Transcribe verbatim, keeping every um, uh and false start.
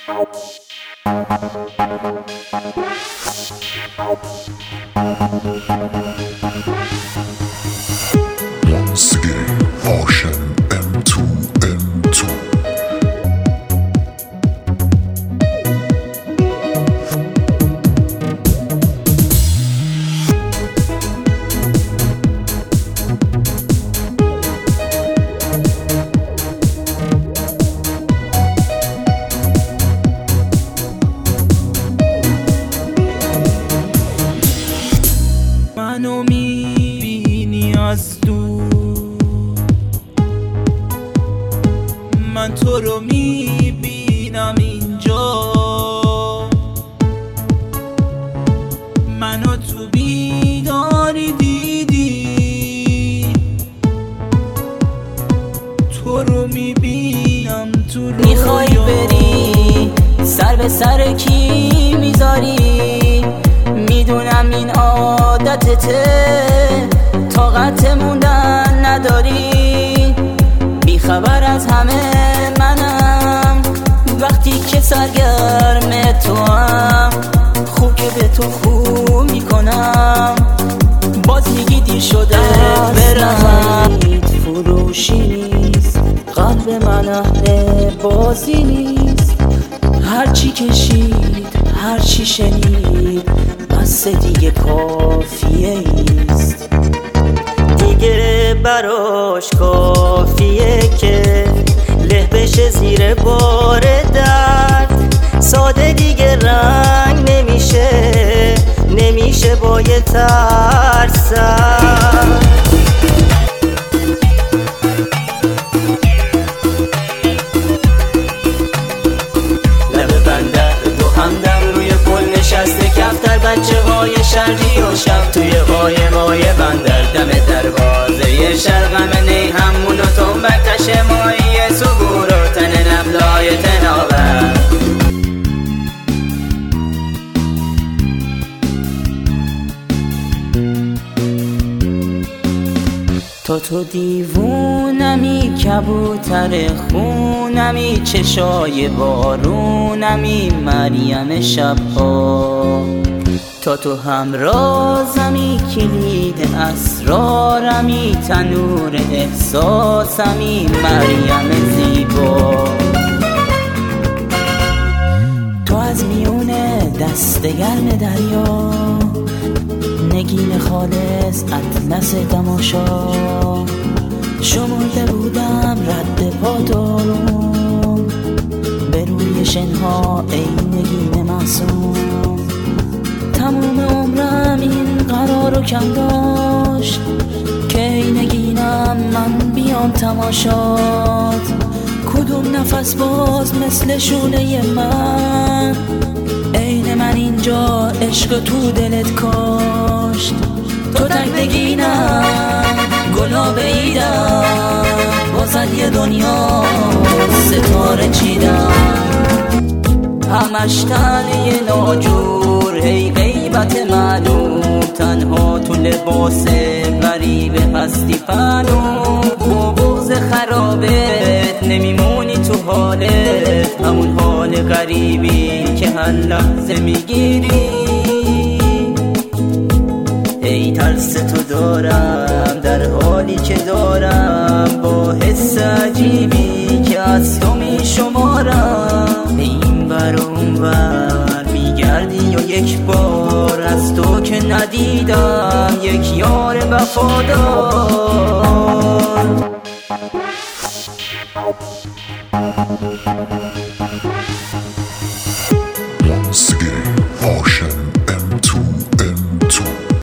Once again, Ocean ام تو ام تو. منو میبینی از دور، من تو رو میبینم اینجا. منو تو بیداری دیدی، تو رو میبینم تو رویا. میخوای بری سر به سر کی میذاری؟ میدونم این عادتته، طاقت موندن نداری. بیخبر از همه منم، وقتی که سرگرم تو هم خوب که به تو خوب میکنم. باز میگی دیر شده برم، فروشی نیست قلب من، اهل بازی نیست. هرچی کشید هرچی شنید بس دیگه کافیه ایست. دیگه براش کافیه که له بشه زیر بار درد. ساده دیگه رنگ نمیشه، نمیشه با یه ترسم. بچه های شرقی و شب توی قای مای بندر، دم دروازه شرقم نی همون و تنبک تش مایی سگور و تن نبلای تناور. تو تو دیوونمی، کبوتر خونمی، چشای بارونمی، مریم شبها. تا تو همرازمی، کلید اسرارمی، تنور احساسمی، مریم زیبا. تو از میون دست گرم دریا، نگین خالص اطلس تماشا. شمرده بودم رد پا دارم، به روی شنها ای نگین معصوم. تموم عمرم این قرارو کم داشت که ای نگینم من بیام تماشات. کدوم نفس باز مثل شونه من، عین من اینجا عشق تو دلت کاشت. تو تک نگینم گلاب ایدم، بازد یه دنیا ستاره چیدم. همش تنه ناجور، هی غیبت معلوم، تنها تو لباس غریب هستی پنوم. با بغض خرابت نمیمونی تو حالت، همون حال غریبی که هر لحظه میگیری. ای ترس تو دارم در حالی که دارم، با حس عجیبی که از تو میشمارم. این بر اون بر میگردی و یک بار از تو که ندیدم یک یار وفادار.